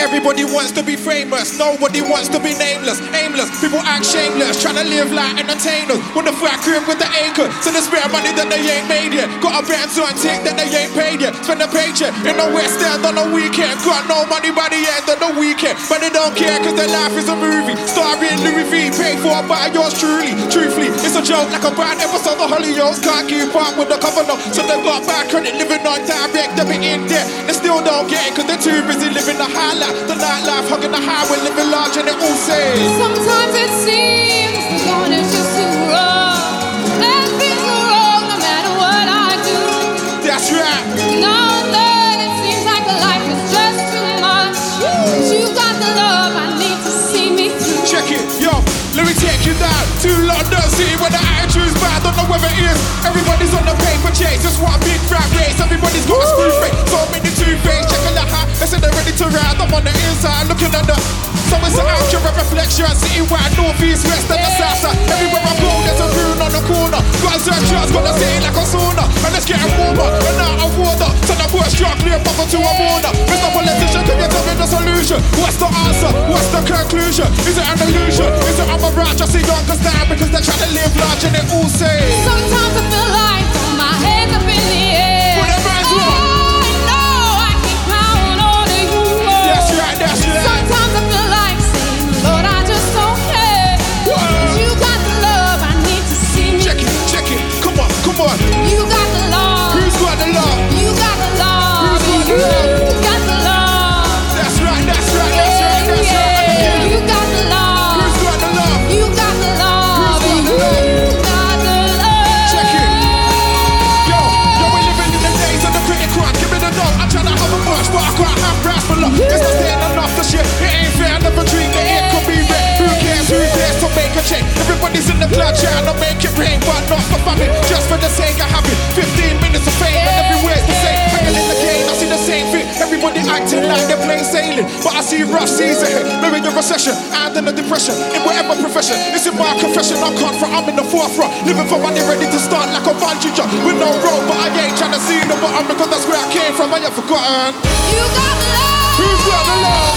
Everybody wants to be famous, nobody wants to be nameless. Aimless, people act shameless, trying to live like entertainers. With the fat crib with the acre, so they spare money that they ain't made yet. Got a Benz on tick that they ain't paid yet. Spend a paycheck in the West End on the weekend. Got no money by the end of the weekend, but they don't care cause their life is a movie. Starring Louis V, paid for by yours truly. Truthfully, it's a joke like a bad episode of Hollyoaks. Can't keep up with the cover no, so they've got bad credit, living on direct debit in debt. They still don't get it cause they're too busy living the high life. The nightlife, hugging the highway, living large and it all says sometimes it seems the going is just too wrong. Everything's wrong no matter what I do. That's right. No, it seems like life is just too much. But you got the love I need to see me through. Check it, yo, let me take you down to London City where the attitude's bad. Don't know whether it is. Everybody's on the paper chase, just one big fat race. Everybody's got a screw face, so many two-face. Checking the hat, they say they're ready to ride. I'm on the inside looking at the. So it's an accurate reflection, citywide, north, east, west, and the south side. Everywhere I go, there's a rune on the corner. Got a search, got a city like a sauna. And it's getting warmer, and out of water. So the bush struck clear bubble to a border. Mr. Politician, can you tell me the solution? What's the answer? What's the conclusion? Is it an illusion? Is it a mirage? I see youngers die because they're trying to live large and it all says sometimes I feel like throwing my hands up in the air. Well, I know I can count on you. That's right, that's right. Sometimes I feel like saying, Lord, I just don't care. You got the love I need to see me. Check it, come on, come on. You got the love. Who's got the love? You got the love. Who's got the love? You got the love. That's right, that's right, that's right, that's right. You got the love. Who's got the love? You got the love. Who's got the love? You got the love. Check it. Yo, we're living in the days of the pretty crime. Give me the dog, I'm trying to have a push, but I can't have brass for love. It's not saying enough to shit. It ain't fair, never dream that it could be red. Who cares, who dares to make a change? Everybody's in the club trying to make it rain, but not for famine, just for the sake of having 15 minutes of fame and everywhere's the same. Hanging in the game, I see the same thing. Everybody acting like they're plain sailing, but I see rough seas ahead. Maybe a recession and then a depression in whatever profession. It's in my confession, I'm confront, I'm in the forefront, living for money, ready to start like a bungee jump with no rope, but I ain't trying to see the bottom because that's where I came from. I ain't forgotten. You got the love. Who's got the love?